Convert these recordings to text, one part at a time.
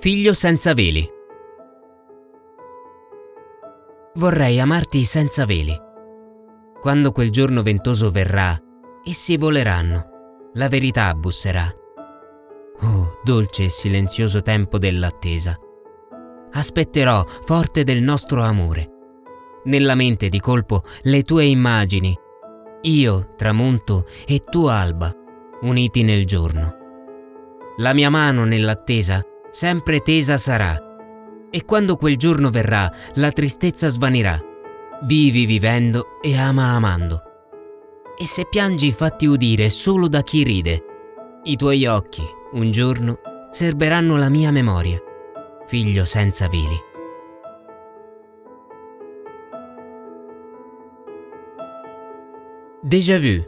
Figlio senza veli. Vorrei amarti senza veli. Quando quel giorno ventoso verrà, essi voleranno, la verità busserà. Oh, dolce e silenzioso tempo dell'attesa. Aspetterò, forte del nostro amore. Nella mente di colpo le tue immagini, io tramonto e tu alba, uniti nel giorno. La mia mano nell'attesa sempre tesa sarà, e quando quel giorno verrà la tristezza svanirà. Vivi vivendo e ama amando. E se piangi fatti udire solo da chi ride. I tuoi occhi, un giorno, serberanno la mia memoria. Figlio senza veli. Déjà vu.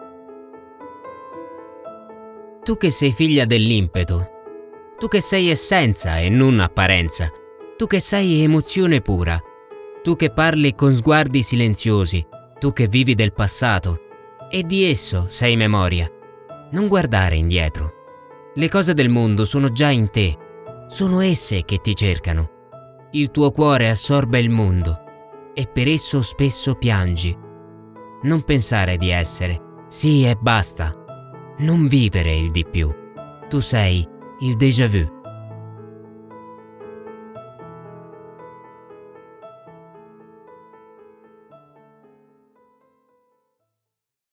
Tu che sei figlia dell'impeto, tu che sei essenza e non apparenza, tu che sei emozione pura, tu che parli con sguardi silenziosi, tu che vivi del passato e di esso sei memoria. Non guardare indietro. Le cose del mondo sono già in te, sono esse che ti cercano. Il tuo cuore assorbe il mondo e per esso spesso piangi. Non pensare di essere, sì e basta. Non vivere il di più. Tu sei il déjà vu.